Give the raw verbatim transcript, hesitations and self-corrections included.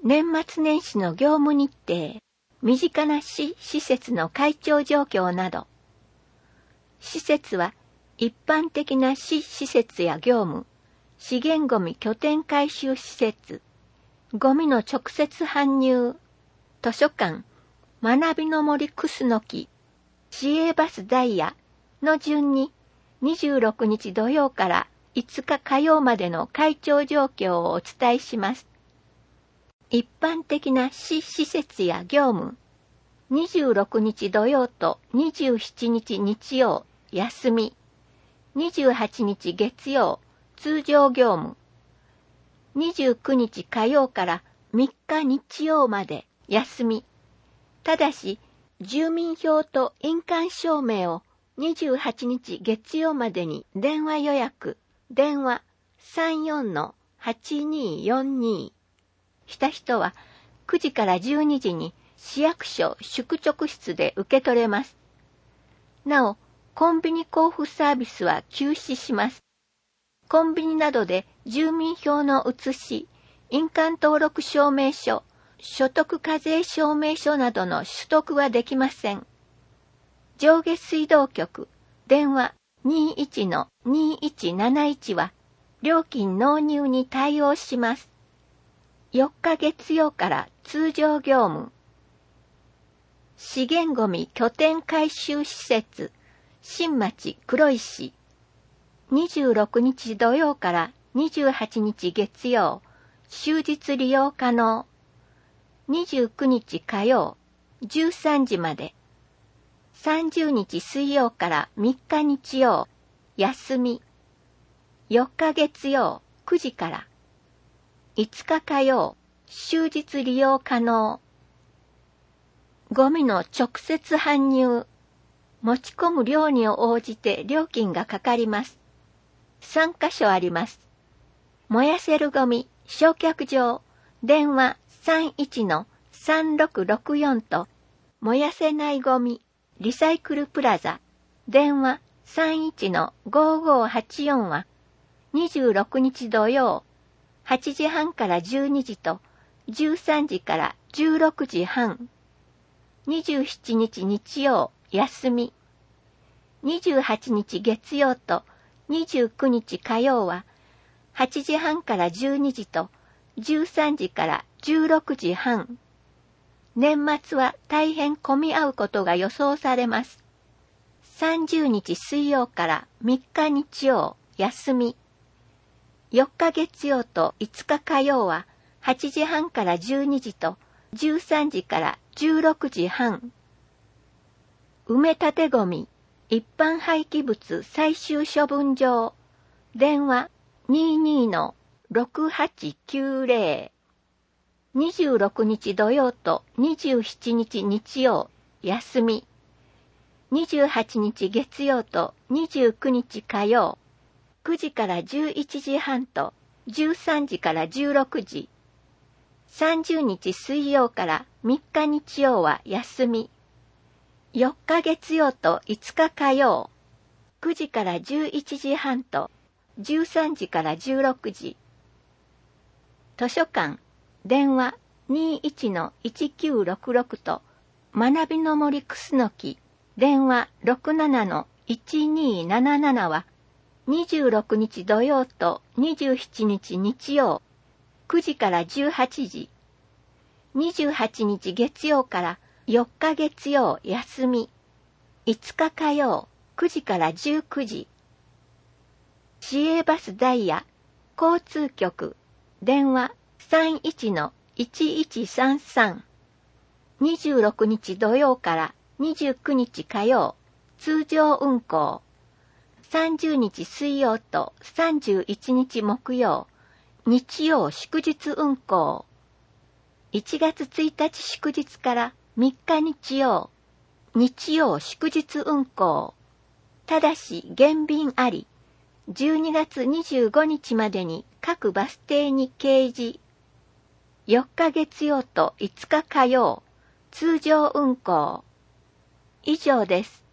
年末年始の業務日程、身近な市施設の開庁状況など。施設は一般的な市施設や業務、資源ごみ拠点回収施設、ゴミの直接搬入、図書館、学びの森クスノキ、市営バスダイヤの順ににじゅうろくにち土曜からいつか火曜までの開庁状況をお伝えします。一般的な市施設や業務、にじゅうろくにち土曜とにじゅうしちにち日曜、休み、にじゅうはちにち月曜、通常業務、にじゅうくにち火曜からみっか日曜まで休み。ただし、住民票と印鑑証明をにじゅうはちにち月曜までに電話予約、電話 さんよんのはちにーよんにー した人はくじからじゅうにじに市役所宿直室で受け取れます。なお、コンビニ交付サービスは休止します。コンビニなどで住民票の写し、印鑑登録証明書、所得課税証明書などの取得はできません。上下水道局、電話 にじゅういちのにいちなないち は料金納入に対応します。よっか月曜から通常業務。資源ごみ拠点回収施設、新町黒石。にじゅうろくにち土曜からにじゅうはちにち月曜、終日利用可能。にじゅうくにち火曜、じゅうさんじまで。さんじゅうにち水曜からみっか日曜、休み。よっか月曜、くじから。いつか火曜、終日利用可能。ゴミの直接搬入。持ち込む量に応じて料金がかかります。さんかしょあります。燃やせるゴミ、焼却場、電話 さんいちのさんろくろくよん と、燃やせないゴミ、リサイクルプラザ、電話 さんいちのごごはちよん は、にじゅうろくにち土曜、はちじはんからじゅうにじと、じゅうさんじからじゅうろくじはん。にじゅうしちにち日曜、休み。にじゅうはちにち月曜とにじゅうくにち火曜は、はちじはんからじゅうにじとじゅうさんじからじゅうろくじはん。年末は大変混み合うことが予想されます。さんじゅうにち水曜からみっか日曜、休み。よっか月曜といつか火曜は、はちじはんからじゅうにじとじゅうさんじからじゅうろくじはん。埋め立てゴミ、一般廃棄物最終処分場、電話 にじゅうにのろくはちきゅうぜろ。にじゅうろくにち土曜とにじゅうしちにち日曜、休み。にじゅうはちにち月曜とにじゅうくにち火曜、くじからじゅういちじはんとじゅうさんじからじゅうろくじ。さんじゅうにち水曜からみっか日曜は休み。よっか月曜といつか火曜、くじからじゅういちじはんとじゅうさんじからじゅうろくじ。図書館、電話 にじゅういちのいちきゅうろくろく と学びの森クスノキ、電話 ろくななのいちにーなななな はにじゅうろくにち土曜とにじゅうしちにち日曜、くじからじゅうはちじ。にじゅうはちにち月曜からよっか月曜休み。いつか火曜、くじからじゅうくじ。市営バスダイヤ、交通局、電話 さんいちのいちいちさんさん。にじゅうろくにち土曜からにじゅうくにち火曜、通常運行。さんじゅうにち水曜とさんじゅういちにち木曜、日曜祝日運行。いちがつついたち祝日からみっか日曜、日曜祝日運行。ただし減便あり、じゅうにがつにじゅうごにちまでに各バス停に掲示。よっか月曜といつか火曜、通常運行。以上です。